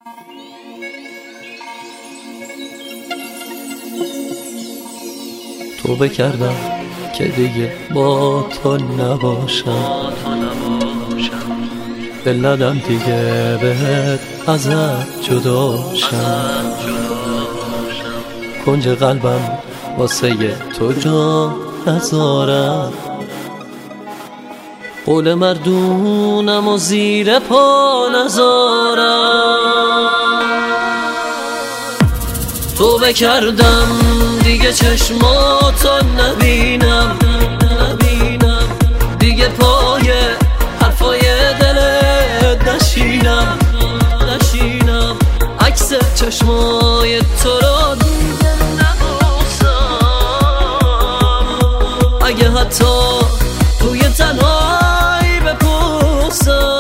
توبه کردم که دیگه با تو نباشم، دل ندم دیگه بهت ازت جداشم. کنج قلبم واسه تو جا نذارم، قول مردونم و زیر پا نذارم. توبه کردم دیگه چشماتو نبینم، دیگه پای حرفای دلت نشینم. عکس چشمای تو رو دیگه نبوسم، اگه حتی توی تنهایی بپوسم.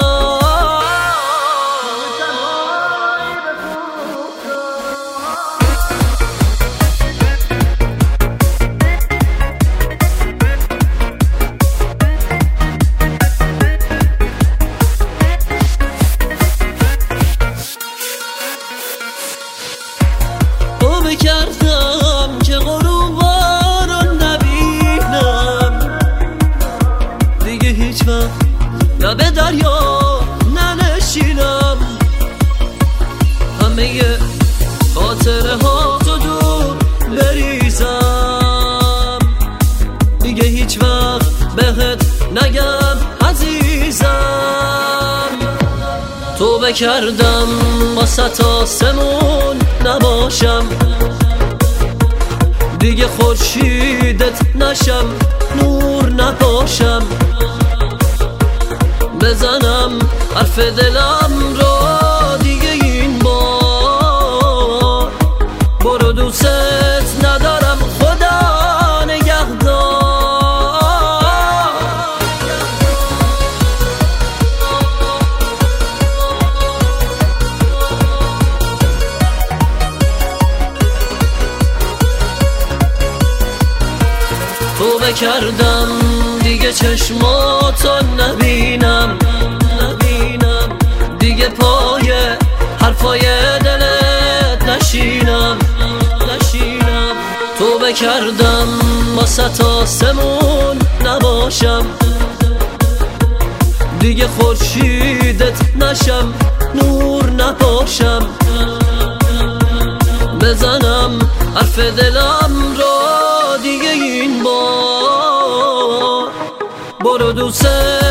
توبه کردم که غروبا رو نبینم، دیگه هیچ وقت لب دریا ننشینم. همه خاطره ها تو دور بریزم، دیگه هیچ وقت بهت نگم عزیزم. توبه کردم واسه آسمون نباشم، دیگه خورشیدت نشم، نور نپاشم. بزنم حرف دلم رو دیگه این بار، برو دوست ندارم خدا نگهدار. توبه کردم دیگه چشماتو نبینم، دیگه پای حرفای دلت نشینم. توبه کردم واسه آسمون نباشم، دیگه خورشیدت نشم، نور نپاشم. بزنم حرف دلم رو دیگه این بار، برو دوست